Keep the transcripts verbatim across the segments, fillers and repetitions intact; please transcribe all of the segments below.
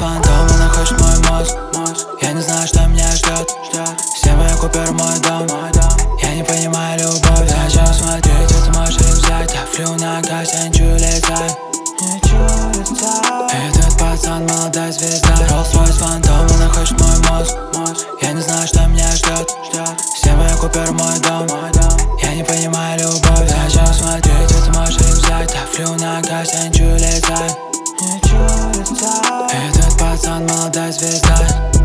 фантомы, находишь мой мозг. Я не знаю, что меня ждет. Все мои купюры, мой дом. Я не понимаю любовь. Зачем смотреть, это можешь взять. Давлю на газ, я не чую летать. Этот пацан молодая звезда. Rolls-Royce фантомы, находишь мой мозг. Я не знаю, что меня ждет. Все мои купюры, мой дом. Я не понимаю любовь. Зачем смотреть, это можешь взять. Давлю на газ, я не чую летать. Этот пацан молодая звезда.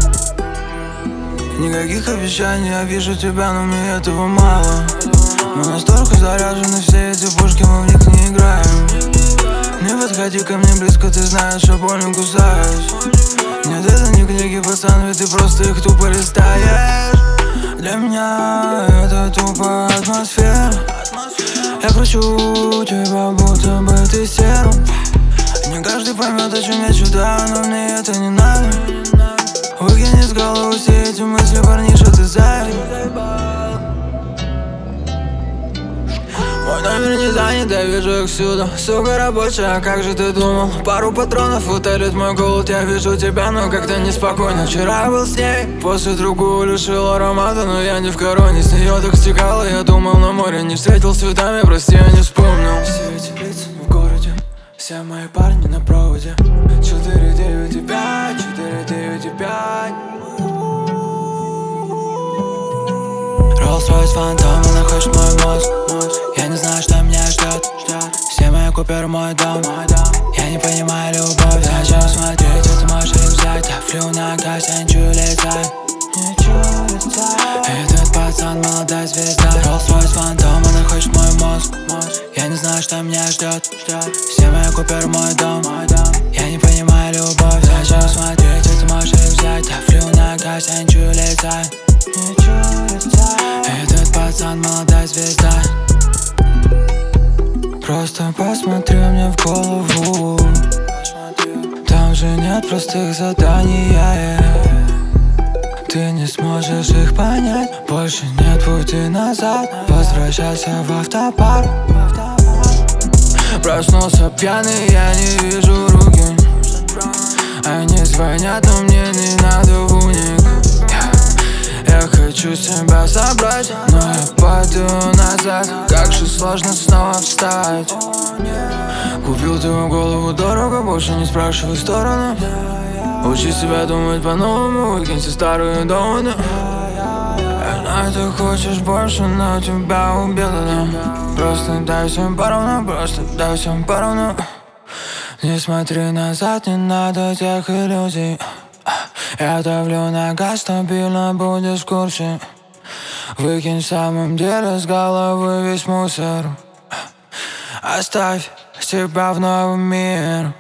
Никаких обещаний, я вижу тебя, но мне этого мало. Мы настолько заряжены, все эти пушки, мы в них не играем. Не подходи ко мне близко, ты знаешь, я больно кусаюсь. Нет, это не книги, пацан, ведь ты просто их тупо листаешь. Для меня это тупо атмосфера. Я кручу тебя, будто бы ты серым. Не каждый поймет, о чем я читаю, но мне это не надо. Выкини с головы все эти мысли, парниша, ты заяц. Мой номер не занят, я вижу их всюду. Сука рабочая, а как же ты думал? Пару патронов утолит мой голод. Я вижу тебя, но как-то неспокойно. Вчера я был с ней, после другую лишил аромата. Но я не в короне, с нее так стекало. Я думал, на море не встретил с цветами, прости, я не вспомнил. Все эти лица в городе, все мои парни на проводе. Четыре девять пять, четыре девять пять. Rolls-Royce фантомы, находишь мой мозг. Я не знаю, что меня ждет. Все мои купюры, мой дом. Я не понимаю любовь. Зачем смотреть, это можешь взять. Давлю на газ, я не чую летать. Этот пацан молодая звезда. Rolls-Royce фантомы, находишь мой мозг. Я не знаю, что меня ждет. Все мои купюры, мой дом. Я не понимаю любовь. Зачем смотреть, это можешь взять. Давлю на газ, я не чую летать. Этот пацан молодая звезда. Просто посмотри мне в голову. Там же нет простых заданий, yeah. Ты не сможешь их понять. Больше нет пути назад. Возвращайся в автопарк. Проснулся пьяный, я не вижу руки. Они звонят, но мне не надо в уник. Я хочу себя собрать, но я пойду назад. Как же сложно снова встать. Купил твою голову дорого, больше не спрашивай сторону. Учи себя думать по-новому, выкиньте старые доводы. Я знаю, ты хочешь больше, но тебя убило, да. Просто дай всем поровну, просто дай всем поровну. Не смотри назад, не надо тех иллюзий. Я давлю на газ, стабильно будешь в курсе. Выкинь в самом деле с головы весь мусор. Оставь себя в новый мир.